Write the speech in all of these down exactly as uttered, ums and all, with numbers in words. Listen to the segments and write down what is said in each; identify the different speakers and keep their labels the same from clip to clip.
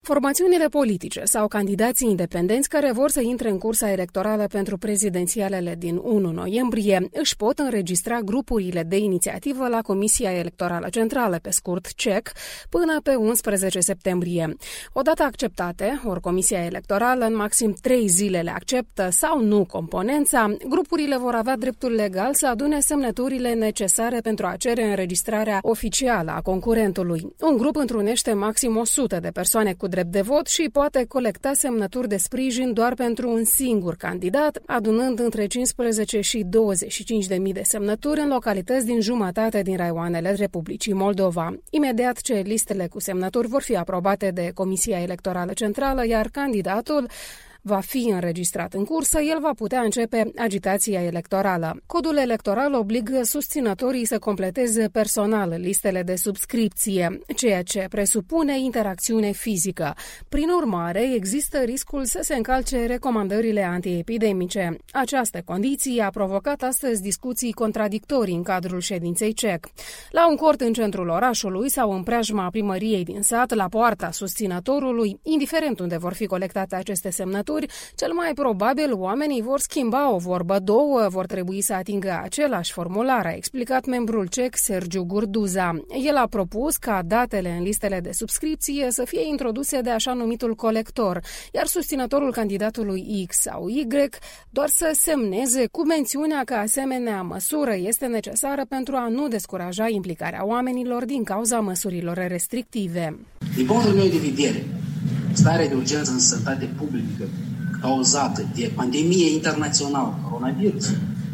Speaker 1: Formațiunile politice sau candidații independenți care vor să intre în cursa electorală pentru prezidențialele din unu noiembrie își pot înregistra grupurile de inițiativă la Comisia Electorală Centrală, pe scurt C E C, până pe unsprezece septembrie. Odată acceptate, ori Comisia Electorală în maxim trei zile le acceptă sau nu componența, grupurile vor avea dreptul legal să adune semnăturile necesare pentru a cere înregistrarea oficială a concurentului. Un grup întrunește maxim o sută de persoane cu drept de vot și poate colecta semnături de sprijin doar pentru un singur candidat, adunând între cincisprezece și douăzeci și cinci de mii de semnături în localități din jumătate din raioanele Republicii Moldova. Imediat ce listele cu semnături vor fi aprobate de Comisia Electorală Centrală, iar candidatul va fi înregistrat în cursă, el va putea începe agitația electorală. Codul electoral obligă susținătorii să completeze personal listele de subscripție, ceea ce presupune interacțiune fizică. Prin urmare, există riscul să se încalce recomandările antiepidemice. Această condiție a provocat astăzi discuții contradictorii în cadrul ședinței C E C. La un cort în centrul orașului sau în preajma primăriei din sat, la poarta susținătorului, indiferent unde vor fi colectate aceste semnături, cel mai probabil oamenii vor schimba o vorbă, două, vor trebui să atingă același formular, a explicat membrul C E C Sergiu Gurduza. El a propus ca datele în listele de subscripție să fie introduse de așa numitul colector, iar susținătorul candidatului X sau Y doar să semneze cu mențiunea că asemenea măsură este necesară pentru a nu descuraja implicarea oamenilor din cauza măsurilor restrictive.
Speaker 2: Din punctul meu de vedere, starea de urgență în sănătate publică cauzată de pandemie internațională, coronavirus,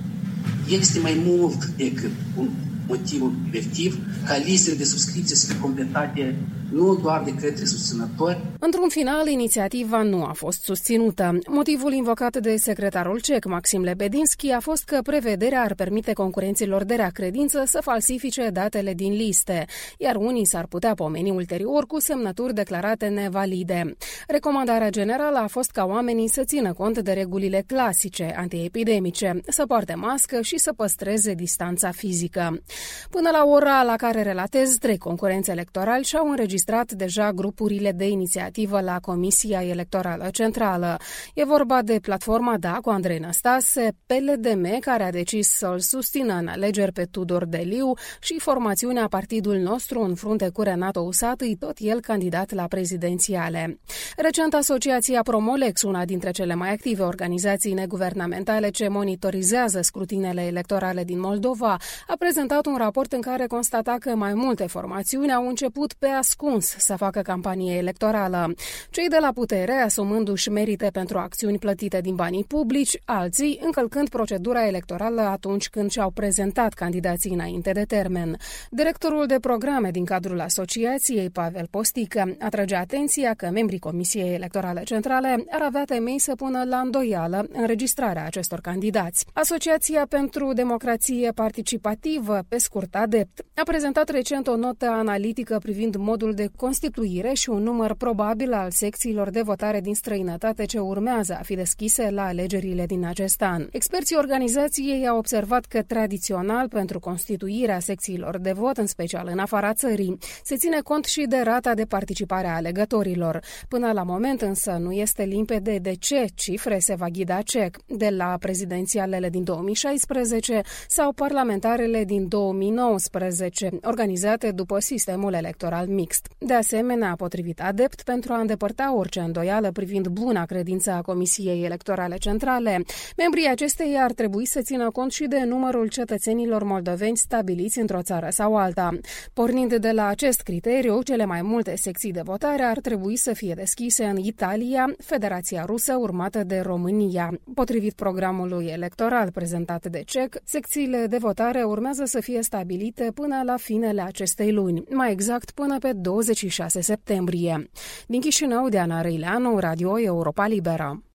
Speaker 2: este mai mult decât un motiv obiectiv ca listele de subscripție să fie completate nu doar de către susținători.
Speaker 1: Într-un final, inițiativa nu a fost susținută. Motivul invocat de secretarul C E C, Maxim Lebedinski, a fost că prevederea ar permite concurenților de rea credință să falsifice datele din liste, iar unii s-ar putea pomeni ulterior cu semnături declarate nevalide. Recomandarea generală a fost ca oamenii să țină cont de regulile clasice antiepidemice, să poarte mască și să păstreze distanța fizică. Până la ora la care relatez, trei concurenți electorali și-au înregistrat deja grupurile de inițiativă la Comisia Electorală Centrală. E vorba de Platforma Da cu Andrei Năstase, P L D M, care a decis să-l susțină în alegeri pe Tudor Deliu, și formațiunea Partidul Nostru în frunte cu Renato Usatăi, tot el candidat la prezidențiale. Recent, Asociația Promolex, una dintre cele mai active organizații neguvernamentale ce monitorizează scrutinele electorale din Moldova, a prezentat un raport în care constata că mai multe formațiuni au început pe ascuns să facă campanie electorală. Cei de la putere asumându-și merite pentru acțiuni plătite din banii publici, alții încălcând procedura electorală atunci când și-au prezentat candidații înainte de termen. Directorul de programe din cadrul asociației, Pavel Postică, atrage atenția că membrii Comisiei Electorale Centrale ar avea temei să pună la îndoială înregistrarea acestor candidați. Asociația pentru Democrație Participativă, pe scurt ADEPT, a prezentat recent o notă analitică privind modul de constituire și un număr probabil al secțiilor de votare din străinătate ce urmează a fi deschise la alegerile din acest an. Experții organizației au observat că tradițional pentru constituirea secțiilor de vot, în special în afara țării, se ține cont și de rata de participare a alegătorilor. Până la moment însă nu este limpede de ce cifre se va ghida C E C, de la prezidențialele din două mii șaisprezece sau parlamentarele din două mii nouăsprezece, organizate după sistemul electoral mixt. De asemenea, potrivit ADEPT, pentru a îndepărta orice îndoială privind buna credință a Comisiei Electorale Centrale, membrii acesteia ar trebui să țină cont și de numărul cetățenilor moldoveni stabiliți într-o țară sau alta. Pornind de la acest criteriu, cele mai multe secții de votare ar trebui să fie deschise în Italia, Federația Rusă, urmată de România. Potrivit programului electoral prezentat de C E C, secțiile de votare urmează să fie stabilite până la finele acestei luni, mai exact până pe douăzeci și șase septembrie. Din Chișinău, Diana Răileanu, Radio Europa Liberă.